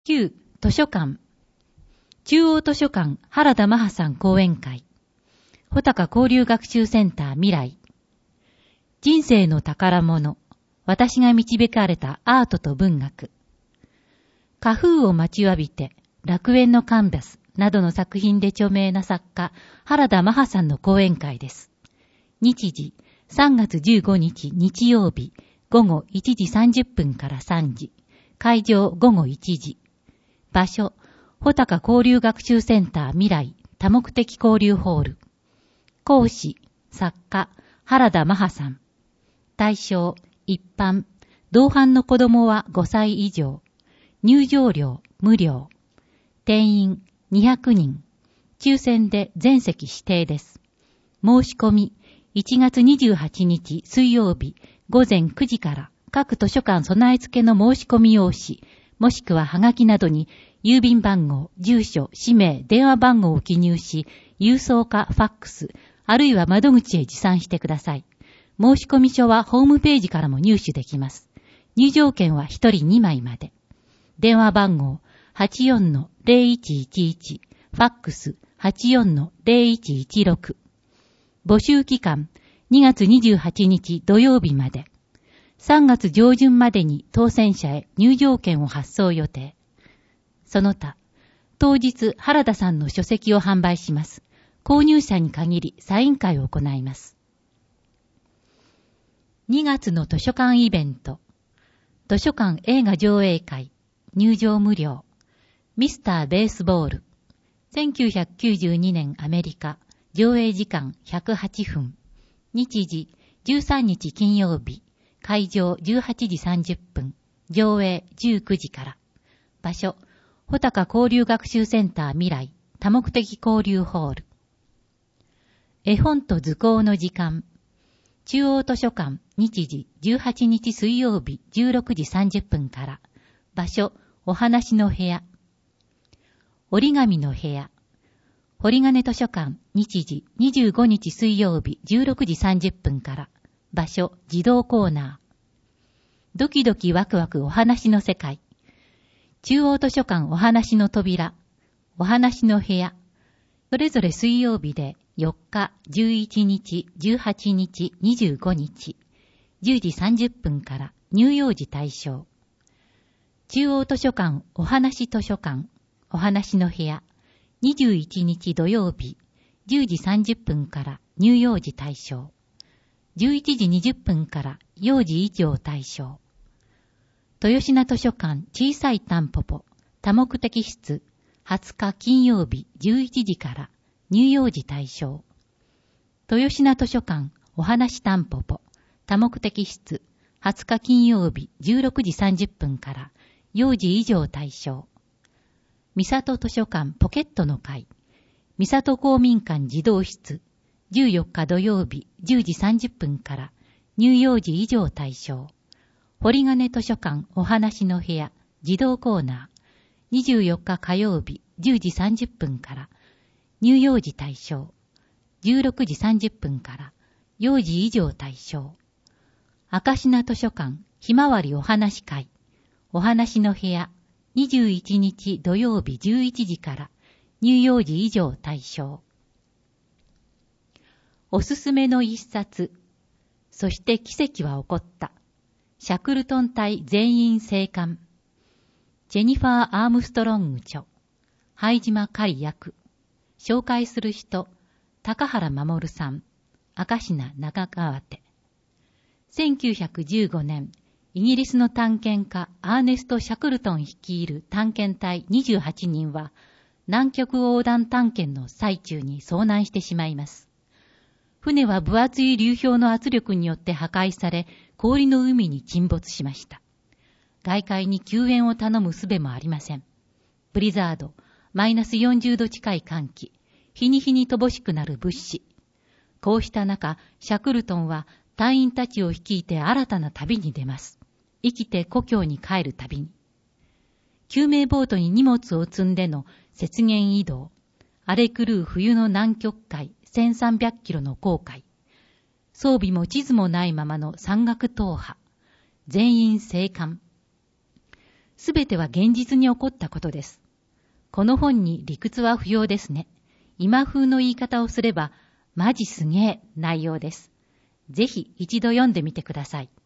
旧図書館中央図書館原田マハさん講演会穂高交流学習センター未来人生の宝物私が導かれたアートと文学花風を待ちわびて楽園のカンバスなどの作品で著名な作家原田マハさんの講演会です。日時3月15日日曜日午後1時30分から3時会場午後1時場所、穂高交流学習センター未来多目的交流ホール。講師、作家、原田マハさん。対象、一般。同伴の子供は5歳以上。入場料、無料。定員、200人。抽選で全席指定です。申し込み、1月28日水曜日午前9時から各図書館備え付けの申し込み用紙、もしくははがきなどに郵便番号、住所、氏名、電話番号を記入し、郵送かファックス、あるいは窓口へ持参してください。申込書はホームページからも入手できます。入場券は1人2枚まで。電話番号 84-0111、ファックス 84-0116。募集期間2月28日土曜日まで。3月上旬までに当選者へ入場券を発送予定。その他、当日原田さんの書籍を販売します。購入者に限りサイン会を行います。2月の図書館イベント。図書館映画上映会。入場無料。ミスターベースボール。1992年アメリカ。上映時間108分。日時13日金曜日。会場18時30分。上映19時から。場所、穂高交流学習センター未来多目的交流ホール。絵本と図工の時間。中央図書館日時18日水曜日16時30分から。場所、お話の部屋。折り紙の部屋。堀金図書館日時25日水曜日16時30分から。場所、児童コーナー。ドキドキワクワクお話の世界。中央図書館お話の扉。お話の部屋。それぞれ水曜日で4日、11日、18日、25日。10時30分から乳幼児対象。中央図書館お話図書館。お話の部屋。21日土曜日。10時30分から乳幼児対象。11時20分から幼児以上対象。豊品図書館小さいタンポポ多目的室20日金曜日11時から乳幼児対象。豊品図書館お話タンポポ多目的室20日金曜日16時30分から幼児以上対象。三郷図書館ポケットの会三郷公民館児童室14日土曜日10時30分から乳幼児以上対象。堀金図書館お話の部屋児童コーナー24日火曜日10時30分から乳幼児対象。16時30分から幼児以上対象。赤品図書館ひまわりお話会お話の部屋21日土曜日11時から乳幼児以上対象。おすすめの一冊。そして奇跡は起こった。シャクルトン隊全員生還。ジェニファー・アームストロング著。灰島かり役。紹介する人、高原守さん。赤品中川手。1915年、イギリスの探検家アーネスト・シャクルトン率いる探検隊28人は、南極横断探検の最中に遭難してしまいます。船は分厚い流氷の圧力によって破壊され、氷の海に沈没しました。外界に救援を頼む術もありません。ブリザード、マイナス40度近い寒気、日に日に乏しくなる物資。こうした中、シャクルトンは隊員たちを率いて新たな旅に出ます。生きて故郷に帰る旅に。救命ボートに荷物を積んでの雪原移動。荒れ狂う冬の南極海1300キロの航海。装備も地図もないままの山岳踏破。全員生還。 すべては現実に起こったことです。この本に理屈は不要ですね。今風の言い方をすれば、マジすげえ内容です。ぜひ一度読んでみてください。